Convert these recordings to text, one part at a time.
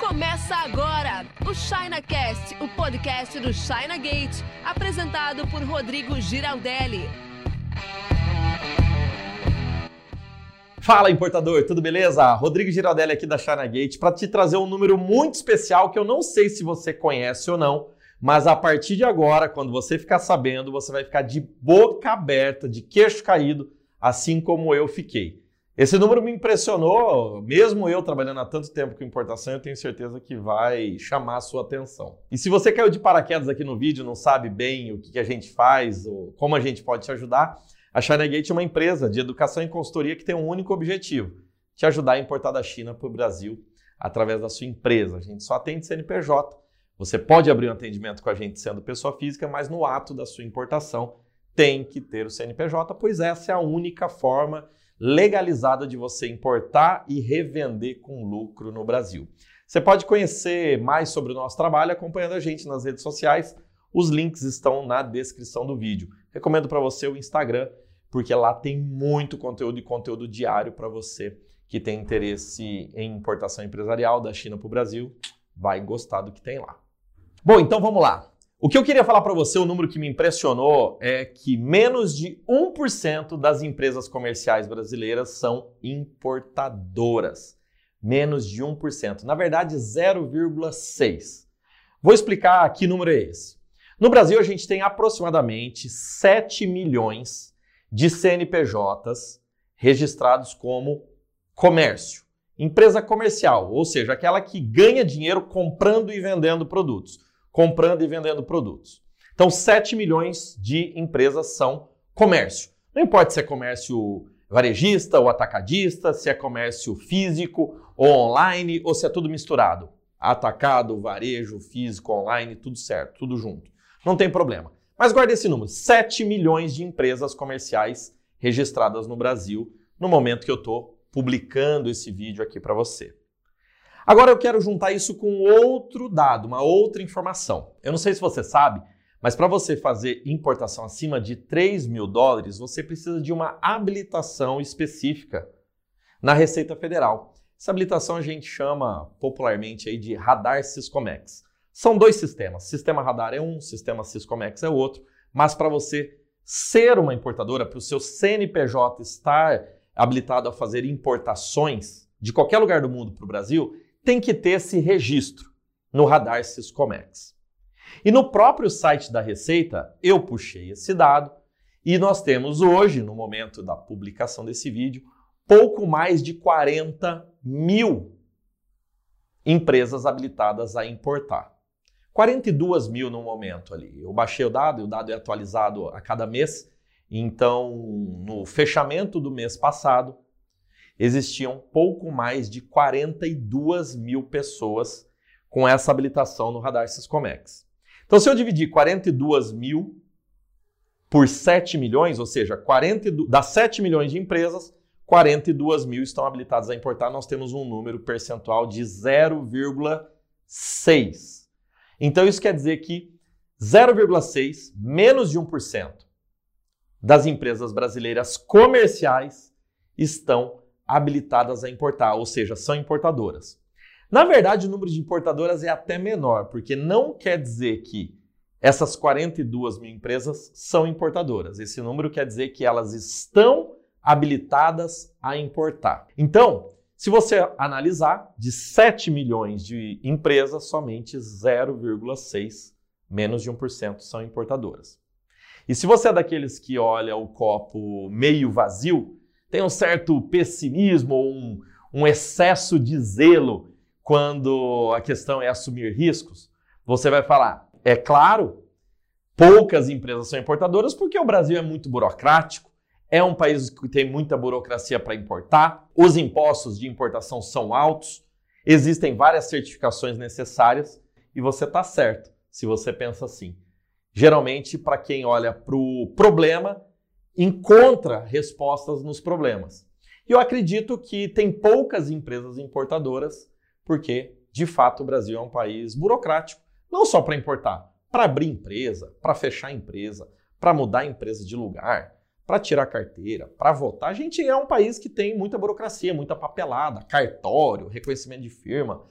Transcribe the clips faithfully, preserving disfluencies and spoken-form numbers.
Começa agora o ChinaCast, o podcast do China Gate, apresentado por Rodrigo Giraldelli. Fala, importador, tudo beleza? Rodrigo Giraldelli aqui da China Gate para te trazer um número muito especial que eu não sei se você conhece ou não, mas a partir de agora, quando você ficar sabendo, você vai ficar de boca aberta, de queixo caído, assim como eu fiquei. Esse número me impressionou, mesmo eu trabalhando há tanto tempo com importação, eu tenho certeza que vai chamar a sua atenção. E se você caiu de paraquedas aqui no vídeo, não sabe bem o que a gente faz ou como a gente pode te ajudar, a China Gate é uma empresa de educação e consultoria que tem um único objetivo: te ajudar a importar da China para o Brasil através da sua empresa. A gente só atende C N P J. Você pode abrir um atendimento com a gente sendo pessoa física, mas no ato da sua importação tem que ter o C N P J, pois essa é a única forma legalizada de você importar e revender com lucro no Brasil. Você pode conhecer mais sobre o nosso trabalho acompanhando a gente nas redes sociais. Os links estão na descrição do vídeo. Recomendo para você o Instagram, porque lá tem muito conteúdo e conteúdo diário para você que tem interesse em importação empresarial da China para o Brasil. Vai gostar do que tem lá. Bom, então vamos lá. O que eu queria falar para você, o número que me impressionou, é que menos de um por cento das empresas comerciais brasileiras são importadoras. Menos de um por cento. Na verdade, zero vírgula seis por cento. Vou explicar que número é esse. No Brasil, a gente tem aproximadamente sete milhões de C N P Js registrados como comércio. Empresa comercial, ou seja, aquela que ganha dinheiro comprando e vendendo produtos. Comprando e vendendo produtos. Então, sete milhões de empresas são comércio. Não importa se é comércio varejista ou atacadista, se é comércio físico ou online, ou se é tudo misturado. Atacado, varejo, físico, online, tudo certo, tudo junto. Não tem problema. Mas guarde esse número, sete milhões de empresas comerciais registradas no Brasil, no momento que eu estou publicando esse vídeo aqui para você. Agora eu quero juntar isso com outro dado, uma outra informação. Eu não sei se você sabe, mas para você fazer importação acima de três mil dólares, você precisa de uma habilitação específica na Receita Federal. Essa habilitação a gente chama popularmente aí de Radar Siscomex. São dois sistemas. Sistema Radar é um, sistema Siscomex é outro, mas para você ser uma importadora, para o seu C N P J estar habilitado a fazer importações de qualquer lugar do mundo para o Brasil, tem que ter esse registro no Radar Siscomex. E no próprio site da Receita, eu puxei esse dado e nós temos hoje, no momento da publicação desse vídeo, pouco mais de quarenta mil empresas habilitadas a importar. quarenta e duas mil no momento ali. Eu baixei o dado e o dado é atualizado a cada mês. Então, no fechamento do mês passado, existiam pouco mais de quarenta e duas mil pessoas com essa habilitação no Radar Siscomex. Então, se eu dividir quarenta e duas mil por sete milhões, ou seja, quarenta das sete milhões de empresas, quarenta e duas mil estão habilitadas a importar, nós temos um número percentual de zero vírgula seis. Então, isso quer dizer que zero vírgula seis, menos de um por cento das empresas brasileiras comerciais estão habilitadas a importar, ou seja, são importadoras. Na verdade, o número de importadoras é até menor, porque não quer dizer que essas quarenta e duas mil empresas são importadoras. Esse número quer dizer que elas estão habilitadas a importar. Então, se você analisar, de sete milhões de empresas, somente zero vírgula seis, menos de um por cento, são importadoras. E se você é daqueles que olha o copo meio vazio, tem um certo pessimismo ou um, um excesso de zelo quando a questão é assumir riscos, você vai falar, é claro, poucas empresas são importadoras porque o Brasil é muito burocrático, é um país que tem muita burocracia para importar, os impostos de importação são altos, existem várias certificações necessárias e você está certo se você pensa assim. Geralmente, para quem olha para o problema, encontra respostas nos problemas. E eu acredito que tem poucas empresas importadoras, porque, de fato, o Brasil é um país burocrático, não só para importar, para abrir empresa, para fechar empresa, para mudar a empresa de lugar, para tirar carteira, para votar. A gente é um país que tem muita burocracia, muita papelada, cartório, reconhecimento de firma.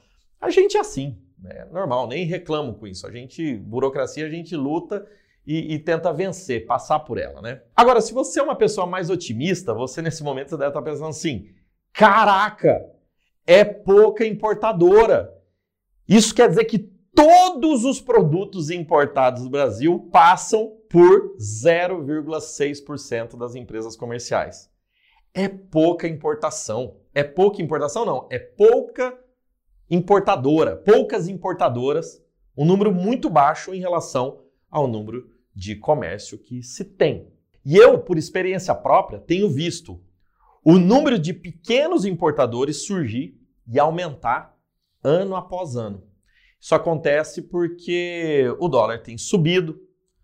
A gente é assim, é normal, nem reclamo com isso. A gente, burocracia, a gente luta e, e tenta vencer, passar por ela, né? Agora, se você é uma pessoa mais otimista, você nesse momento você deve estar pensando assim, caraca, é pouca importadora. Isso quer dizer que todos os produtos importados do Brasil passam por zero vírgula seis por cento das empresas comerciais. É pouca importação. É pouca importação? Não, é pouca importadora. Poucas importadoras, um número muito baixo em relação ao número de comércio que se tem. E eu, por experiência própria, tenho visto o número de pequenos importadores surgir e aumentar ano após ano. Isso acontece porque o dólar tem subido,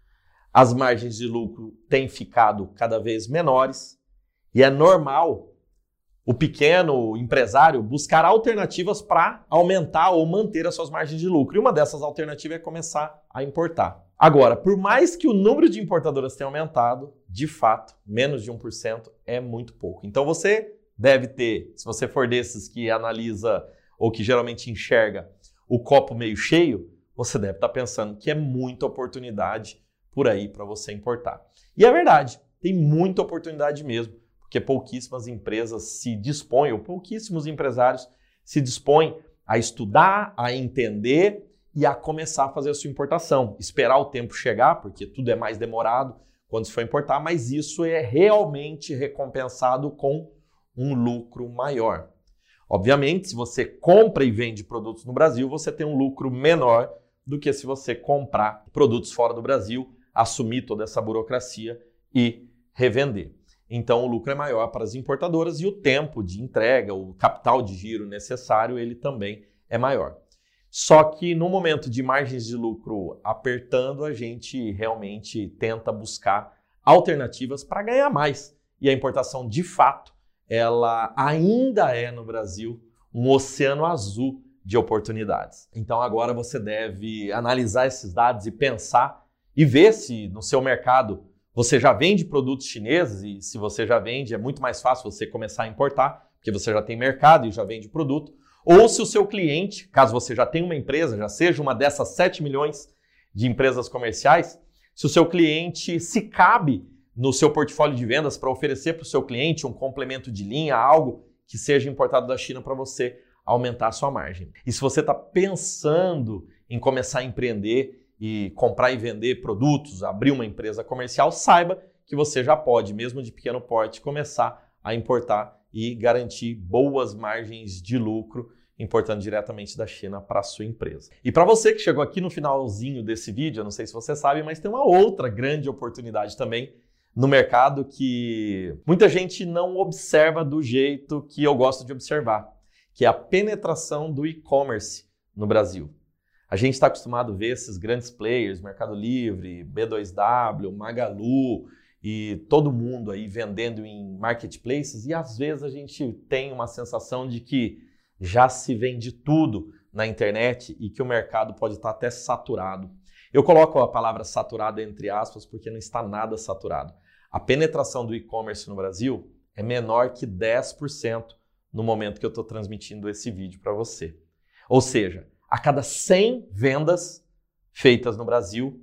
as margens de lucro têm ficado cada vez menores e é normal o pequeno empresário buscar alternativas para aumentar ou manter as suas margens de lucro. E uma dessas alternativas é começar a importar. Agora, por mais que o número de importadoras tenha aumentado, de fato, menos de um por cento é muito pouco. Então você deve ter, se você for desses que analisa ou que geralmente enxerga o copo meio cheio, você deve estar pensando que é muita oportunidade por aí para você importar. E é verdade, tem muita oportunidade mesmo, porque pouquíssimas empresas se dispõem, ou pouquíssimos empresários se dispõem a estudar, a entender e a começar a fazer a sua importação. Esperar o tempo chegar, porque tudo é mais demorado quando se for importar, mas isso é realmente recompensado com um lucro maior. Obviamente, se você compra e vende produtos no Brasil, você tem um lucro menor do que se você comprar produtos fora do Brasil, assumir toda essa burocracia e revender. Então, o lucro é maior para as importadoras e o tempo de entrega, o capital de giro necessário, ele também é maior. Só que no momento de margens de lucro apertando, a gente realmente tenta buscar alternativas para ganhar mais. E a importação, de fato, ela ainda é no Brasil um oceano azul de oportunidades. Então agora você deve analisar esses dados e pensar e ver se no seu mercado você já vende produtos chineses, e se você já vende é muito mais fácil você começar a importar, porque você já tem mercado e já vende produto. Ou se o seu cliente, caso você já tenha uma empresa, já seja uma dessas sete milhões de empresas comerciais, se o seu cliente se cabe no seu portfólio de vendas para oferecer para o seu cliente um complemento de linha, algo que seja importado da China para você aumentar a sua margem. E se você está pensando em começar a empreender e comprar e vender produtos, abrir uma empresa comercial, saiba que você já pode, mesmo de pequeno porte, começar a importar e garantir boas margens de lucro importando diretamente da China para a sua empresa. E para você que chegou aqui no finalzinho desse vídeo, eu não sei se você sabe, mas tem uma outra grande oportunidade também no mercado que muita gente não observa do jeito que eu gosto de observar, que é a penetração do e-commerce no Brasil. A gente está acostumado a ver esses grandes players, Mercado Livre, B dois W, Magalu e todo mundo aí vendendo em marketplaces, e às vezes a gente tem uma sensação de que já se vende tudo na internet e que o mercado pode estar até saturado. Eu coloco a palavra saturado entre aspas porque não está nada saturado. A penetração do e-commerce no Brasil é menor que dez por cento no momento que eu estou transmitindo esse vídeo para você. Ou seja, a cada cem vendas feitas no Brasil,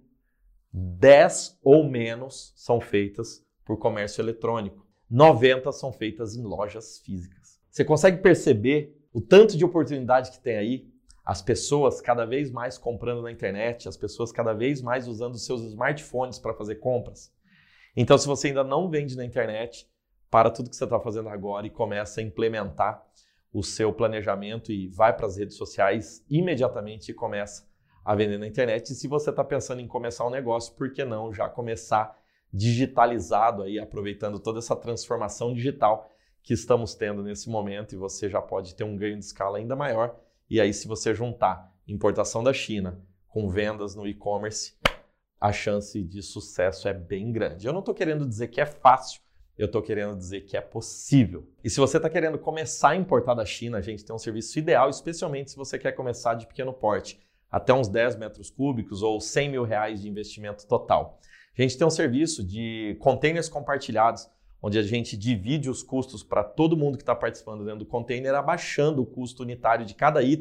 dez ou menos são feitas por comércio eletrônico. noventa são feitas em lojas físicas. Você consegue perceber o tanto de oportunidade que tem aí? As pessoas cada vez mais comprando na internet, as pessoas cada vez mais usando os seus smartphones para fazer compras. Então, se você ainda não vende na internet, para tudo que você está fazendo agora e começa a implementar o seu planejamento e vai para as redes sociais imediatamente e começa a vender na internet. E se você está pensando em começar um negócio, por que não já começar digitalizado aí, aproveitando toda essa transformação digital que estamos tendo nesse momento, e você já pode ter um ganho de escala ainda maior. E aí, se você juntar importação da China com vendas no e-commerce, a chance de sucesso é bem grande. Eu não estou querendo dizer que é fácil, eu estou querendo dizer que é possível. E se você está querendo começar a importar da China, a gente tem um serviço ideal, especialmente se você quer começar de pequeno porte, até uns dez metros cúbicos ou cem mil reais de investimento total. A gente tem um serviço de containers compartilhados, onde a gente divide os custos para todo mundo que está participando dentro do container, abaixando o custo unitário de cada item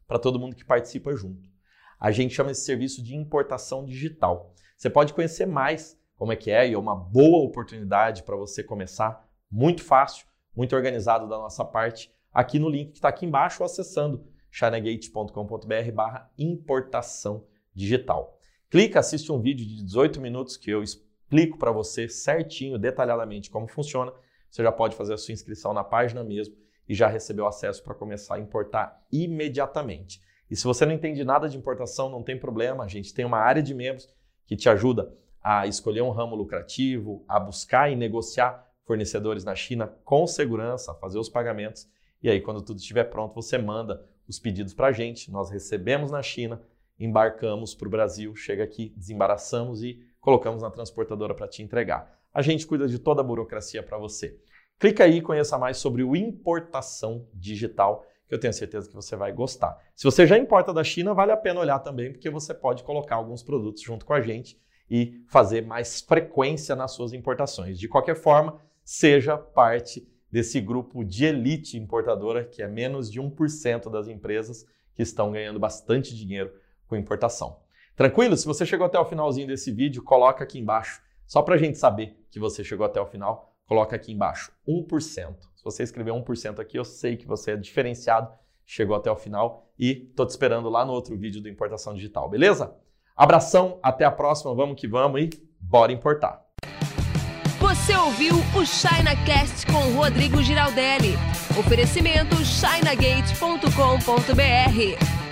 para todo mundo que participa junto. A gente chama esse serviço de importação digital. Você pode conhecer mais como é que é e é uma boa oportunidade para você começar, muito fácil, muito organizado da nossa parte, aqui no link que está aqui embaixo, ou acessando chinagate ponto com ponto br barra importação digital. Clica, assiste um vídeo de dezoito minutos que eu explico para você certinho, detalhadamente como funciona. Você já pode fazer a sua inscrição na página mesmo e já recebeu acesso para começar a importar imediatamente. E se você não entende nada de importação, não tem problema, a gente tem uma área de membros que te ajuda a escolher um ramo lucrativo, a buscar e negociar fornecedores na China com segurança, a fazer os pagamentos. E aí, quando tudo estiver pronto, você manda os pedidos para a gente, nós recebemos na China, embarcamos para o Brasil, chega aqui, desembaraçamos e colocamos na transportadora para te entregar. A gente cuida de toda a burocracia para você. Clica aí e conheça mais sobre o importação digital, que eu tenho certeza que você vai gostar. Se você já importa da China, vale a pena olhar também, porque você pode colocar alguns produtos junto com a gente e fazer mais frequência nas suas importações. De qualquer forma, seja parte desse grupo de elite importadora, que é menos de um por cento das empresas que estão ganhando bastante dinheiro com importação. Tranquilo? Se você chegou até o finalzinho desse vídeo, coloca aqui embaixo, só para a gente saber que você chegou até o final, coloca aqui embaixo um por cento. Se você escrever um por cento aqui, eu sei que você é diferenciado, chegou até o final e tô te esperando lá no outro vídeo do Importação Digital, beleza? Abração, até a próxima, vamos que vamos e bora importar! Você ouviu o ChinaCast com o Rodrigo Giraldelli. Oferecimento chinagate ponto com ponto br.